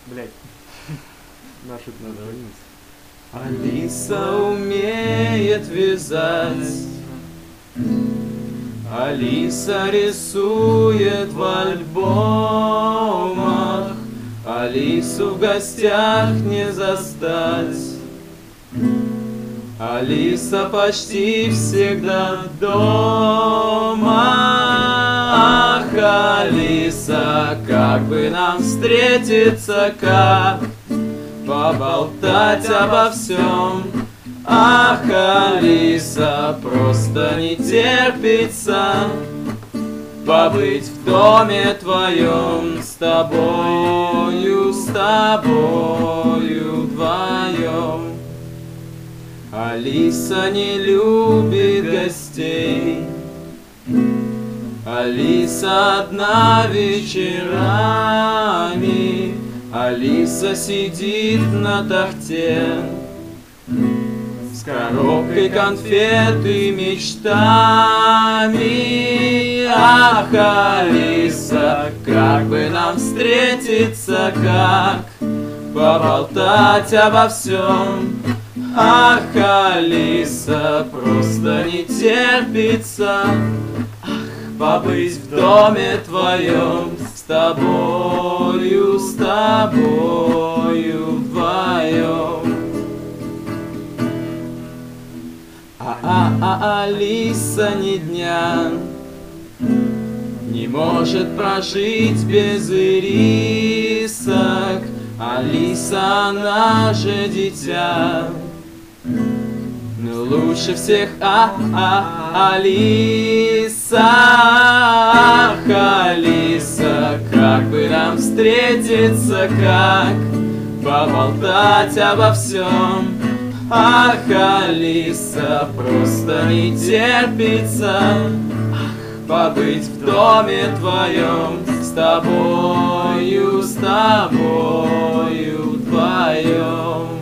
Блять. Наши Алиса умеет вязать, Алиса рисует в альбомах, Алису в гостях не застать. Алиса почти всегда дома. Ах, Алиса, как бы нам встретиться, как поболтать обо всем. Ах, Алиса, просто не терпится побыть в доме твоем с тобою вдвоем. Алиса не любит гостей, Алиса одна вечерами, Алиса сидит на тахте с коробкой конфет и мечтами. Ах, Алиса, как бы нам встретиться, как поболтать обо всем. Ах, Алиса, просто не терпится побыть в доме твоем с тобою вдвоем. Алиса ни дня не может прожить без ирисок. Алиса, она же дитя, но лучше всех Алиса. Ах, Алиса, как бы нам встретиться, как поболтать обо всем. Ах, Алиса, просто не терпится побыть в доме твоем с тобою вдвоем.